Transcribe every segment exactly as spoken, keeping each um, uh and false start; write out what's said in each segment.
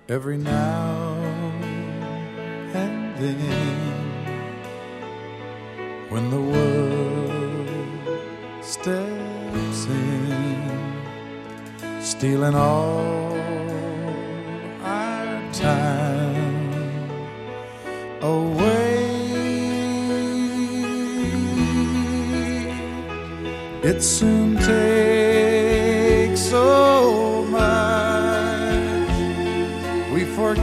every now and then, when the world steps in, stealing all our time away. It soon takes so much we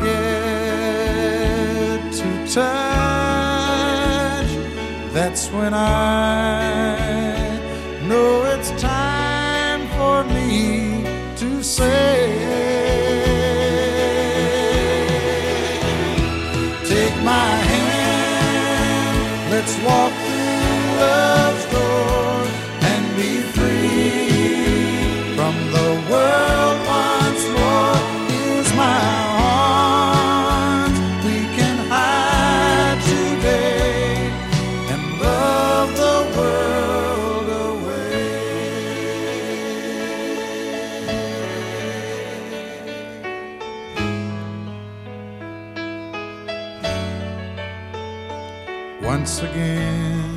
forget to touch. That's when I know it's time for me to say, take my hand, let's walk through love's door and be free from the world once more. Here's my arms, we can hide today and love the world away. Once again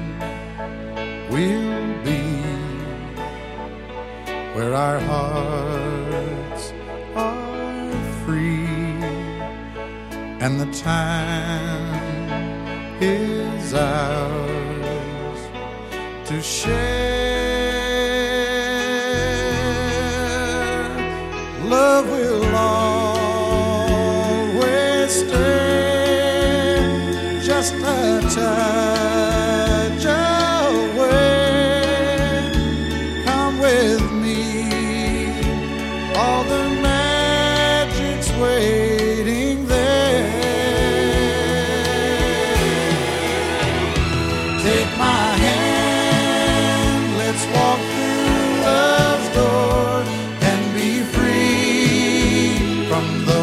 we'll be where our hearts are free and the time is ours to share. Love will always stay just a touch away. Come with me, all the magic's waiting there. Take my hand, let's walk through love's door and be free from the